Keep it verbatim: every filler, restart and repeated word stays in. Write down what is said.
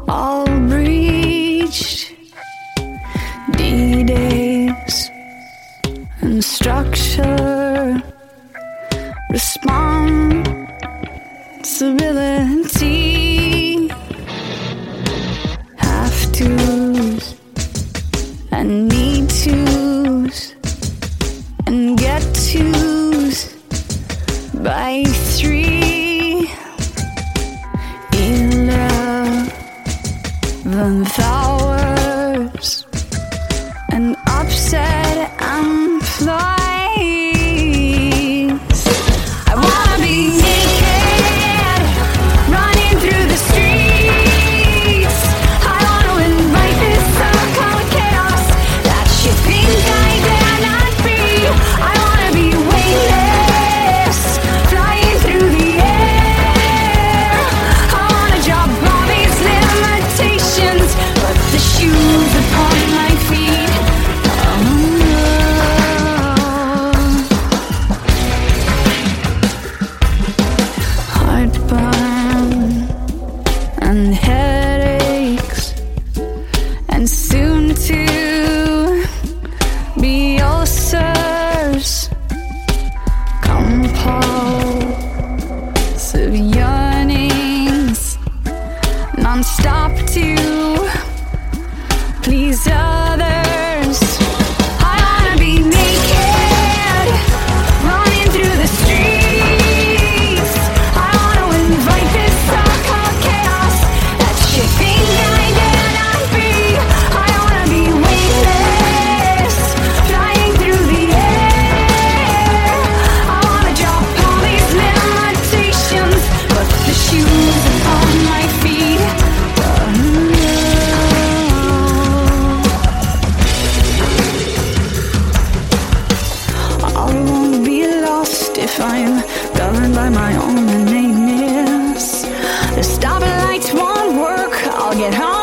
all breached. D-days and structure, responsibility, have to's and need to's and get to's by three. Eleven hours and upset employees. I wanna be naked, running through the streets. I wanna invite this so-called chaos that you think I dare not be. I wanna be weightless, flying through the air. I wanna drop all these limitations, but the shoes upon my feet. Heartburn and headaches, and soon to be ulcers, compulsive yearnings, non-stop to please others. I wanna be naked, running through the streets. I wanna invite this so-called chaos that you think I dare not be. I wanna be weightless, flying through the air. I wanna drop all these limitations, but the shoes upon my feet. I won't be lost if I'm governed by my own innatedness. The stoplights won't work, I'll get home